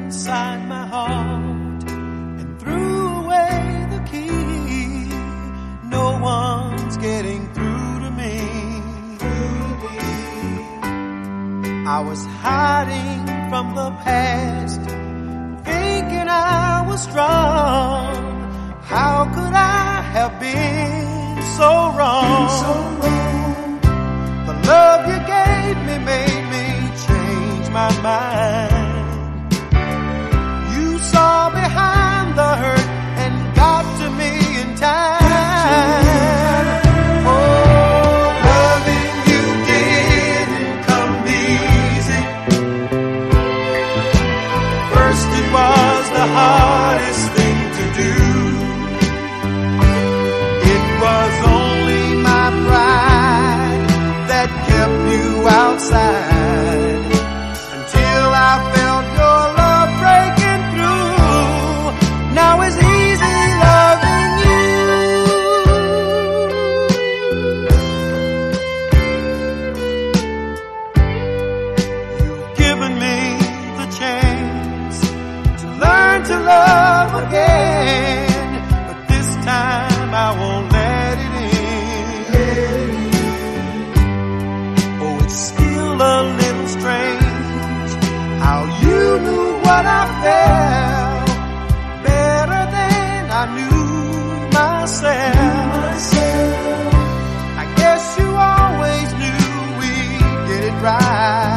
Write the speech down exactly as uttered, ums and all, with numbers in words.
inside my heart and threw away the key. No one's getting through to me. I was hiding from the past, thinking I was strong. How could I have been so wrong? The love you gave me made me change my mind. You saw behind the hurt and got to me in time. Oh, loving you didn't come easy. First it was the hardest thing to do. It was only my pride that kept you outside, until I felt your love breaking through. Now it's easy loving you. You've given me the chance to learn to love again, but this time I won't let it in. Oh, it's still a little strange how you knew what I felt better than I knew myself. I guess you always knew we'd get it right.